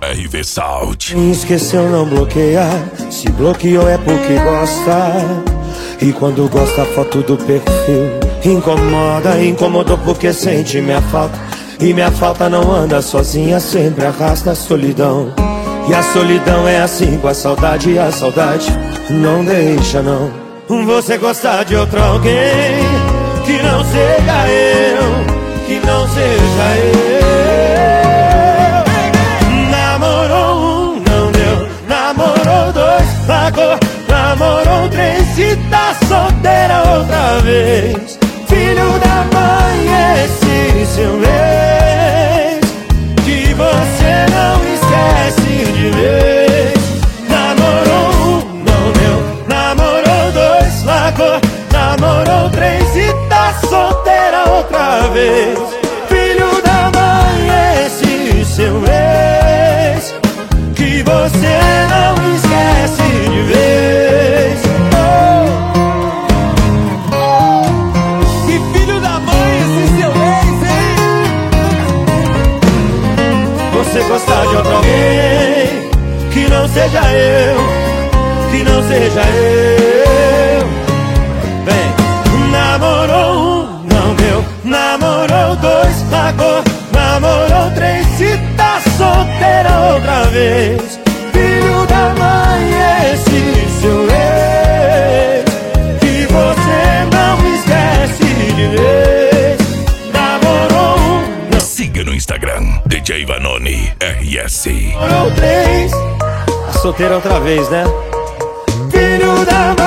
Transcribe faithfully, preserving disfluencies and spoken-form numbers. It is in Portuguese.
R V Sound. Quem esqueceu não bloqueia, se bloqueou é porque gosta. E quando gosta a foto do perfil incomoda, incomodou porque sente minha falta. E minha falta não anda sozinha, sempre arrasta a solidão. E a solidão é assim com a saudade, e a saudade não deixa não. Você gostar de outro alguém que não seja eu, que não seja eu. Namorou um, não deu, namorou dois, largou, namorou três e tá solteira outra vez. Filho da mãe, esse seu ex, que você não esquece de vez. Namorou um, não deu, namorou dois, largou, namorou três e tá solteira outra vez. Filho da mãe, esse seu ex, que você não esquece de vez. Oh. Que filho da mãe, esse seu ex, hein? Você gostar de outro alguém que não seja eu, que não seja eu. Vem, namorou um, não deu, namorou dois, largou, namorou três e tá solteira outra vez. Filho da mãe, esse seu ex, que você não esquece de vez. Namorou um, não. Siga no Instagram, D J Vanoni R S. Namorou três, tá solteira outra vez, né? Filho da mãe.